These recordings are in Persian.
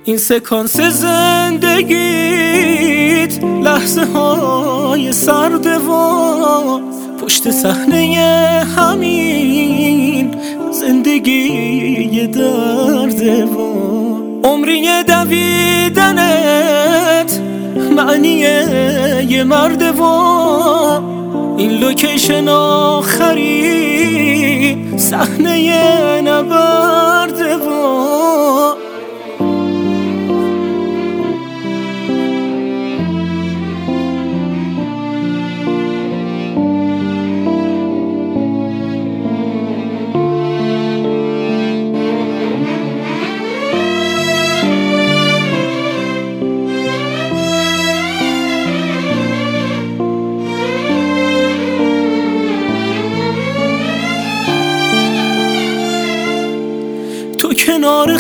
این سکانس زندگیت لحظه های سرده و پشت صحنه همین زندگی درده و عمری دویدنت معنی یه مرده و این لوکیشن آخری صحنه نبرده و تو کنار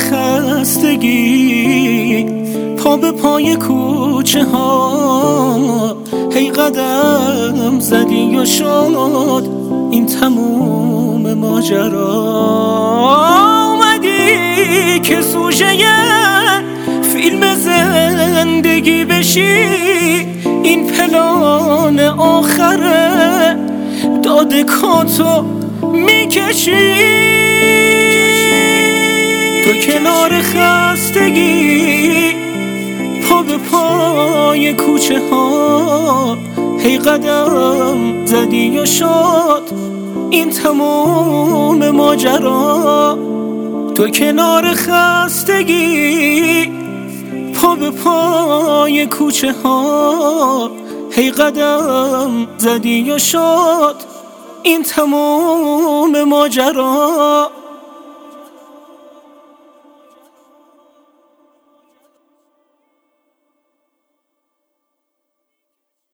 خستگی پا به پای کوچه ها هی قدم زدی و شد این تموم ماجرا اومدی که سوژه فیلم زندگی بشی این پلان آخره داده کاتو میکشی تو کنار خستگی پا به پای کوچه ها هی قدم زدی و شد این تموم ماجرا تو کنار خستگی پا به پای کوچه ها هی قدم زدی و شد این تموم ماجرا